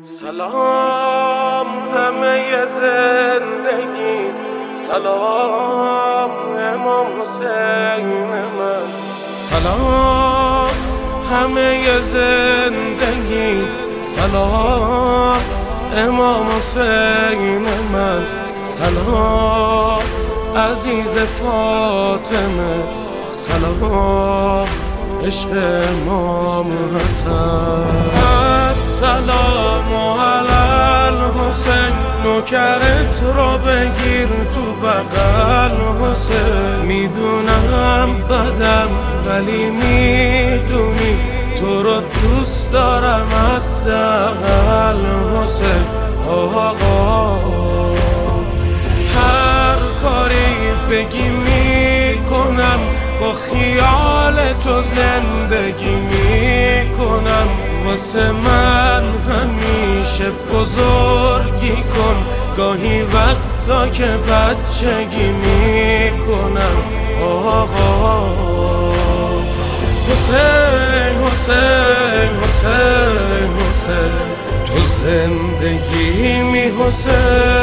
سلام همه زندگی، سلام امام حسین من. سلام همه زندگی، سلام امام حسین من. سلام عزیز فاطمه، سلام عشق امام حسن. السلام علی الحسین، نوکرت رو بگیر تو بغل حسین. میدونم بدم ولی میدونی تو رو دوست دارم حداقل حسین. آقا هر کاری بگی میکنم، با خیال تو زندگی میکنم. واسه من همیشه بزرگی کن، گاهی وقتا که بچگی میکنم. آقا حسین حسین حسین حسین، تو زندگی می حسین.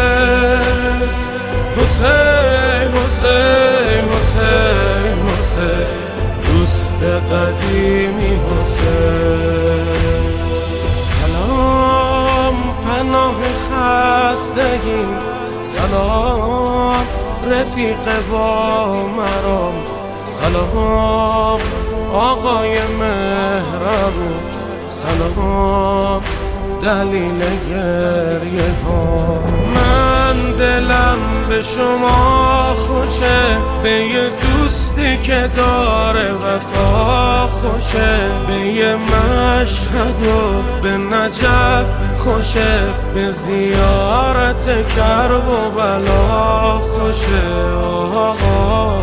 حسین حسین حسین حسین، دوست قدیمی حسین. سلام پناه خستگی، سلام رفیق با مرام. سلام آقای مهربون، سلام دلیل گریه ها. من دلم به شما خوشه، به یه دوستی که داره وفا خوشه. به یه مشهد و به نجف خوشه، به زیارت کرب و بلا خوشه. آقا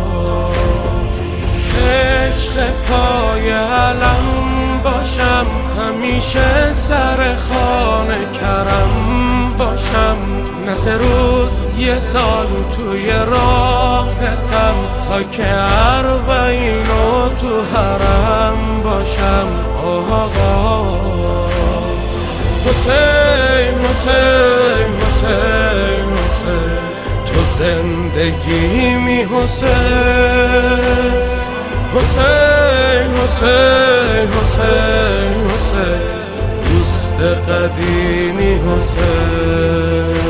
عشق پای علم باشم، همیشه سر خانه کرم باشم. نه 3 روز 1 سال توی راهتم، تا که 40 تو حرم باشم. آقا حسین حسین حسین حسین، تو زندگی می حسین. حسین حسین حسین حسین، دوست قدیمی حسین.